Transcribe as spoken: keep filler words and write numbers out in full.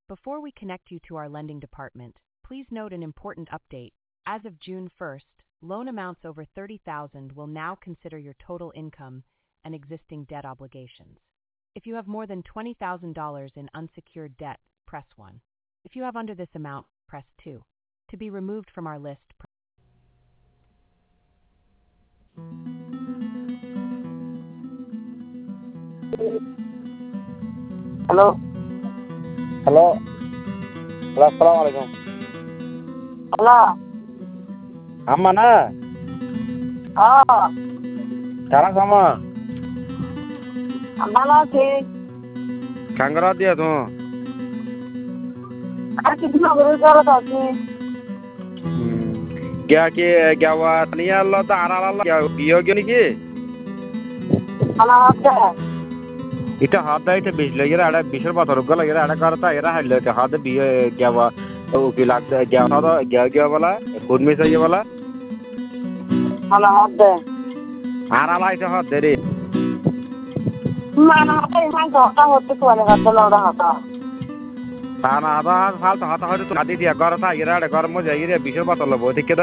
Before we connect you to our lending department, please note an important update. As of June first, loan amounts over thirty thousand dollars will now consider your total income and existing debt obligations. If you have more than twenty thousand dollars in unsecured debt, press one. If you have under this amount, press two. To be removed from our list, press Hello. Hello. Hello. Assalamu alaikum. Hello. Amma na? Oh. Sekarang sama. Mana sih? Kangkara dia tu. Aku cuma berusaha tadi. Gaya ke gaya wa ni Allah tu arah Allah gaya bio gini ki. Mana ada? Ita hada ita bis lagi ada bisar batar ugal lagi ada karta era hal lagi hada bio gaya wa तो किलाक गया था तो गया गया वाला खुद में सही वाला Mana ada? आरा लाई से हाथ दे रे Mana ada yang kau tahu tu tuan yang kata orang kata. ताना आधा हाल तो हाथ हाथ तो नदी दिया कर था ये राड कर मुझे ये बिशर बात लो बहुत ही